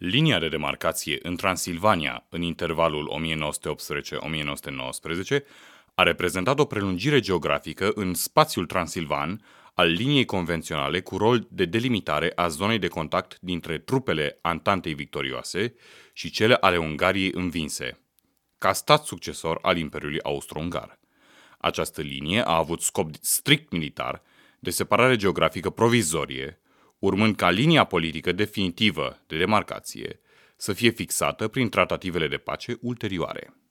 Linia de demarcație în Transilvania, în intervalul 1918-1919, a reprezentat o prelungire geografică în spațiul transilvan al liniei convenționale cu rol de delimitare a zonei de contact dintre trupele Antantei victorioase și cele ale Ungariei învinse, ca stat succesor al Imperiului Austro-Ungar. Această linie a avut scop strict militar, de separare geografică provizorie, urmând ca linia politică definitivă de demarcație să fie fixată prin tratativele de pace ulterioare.